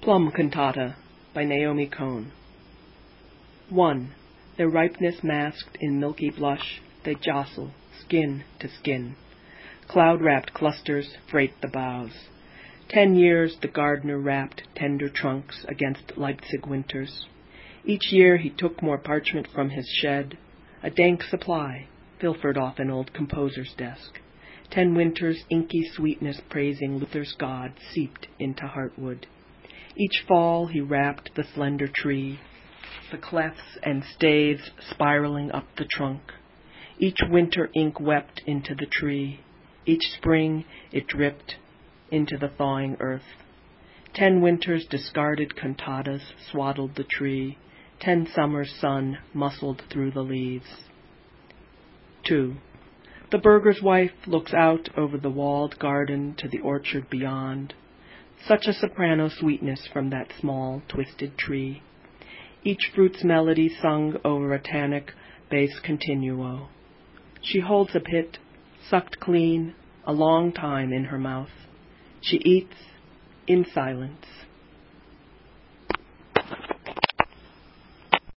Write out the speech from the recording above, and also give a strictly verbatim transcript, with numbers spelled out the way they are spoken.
Plum Cantata by Naomi Cohn. One. Their ripeness masked in milky blush, they jostle, skin to skin. Cloud-wrapped clusters freight the boughs. Ten years the gardener wrapped tender trunks against Leipzig winters. Each year he took more parchment from his shed, a dank supply, pilfered off an old composer's desk. Ten winters inky sweetness praising Luther's God seeped into heartwood. Each fall he wrapped the slender tree, the clefts and staves spiraling up the trunk. Each winter ink wept into the tree. Each spring it dripped into the thawing earth. Ten winters discarded cantatas swaddled the tree. Ten summers sun muscled through the leaves. Two. The burgher's wife looks out over the walled garden to the orchard beyond. Such a soprano sweetness from that small, twisted tree. Each fruit's melody sung over a tannic bass continuo. She holds a pit, sucked clean, a long time in her mouth. She eats in silence.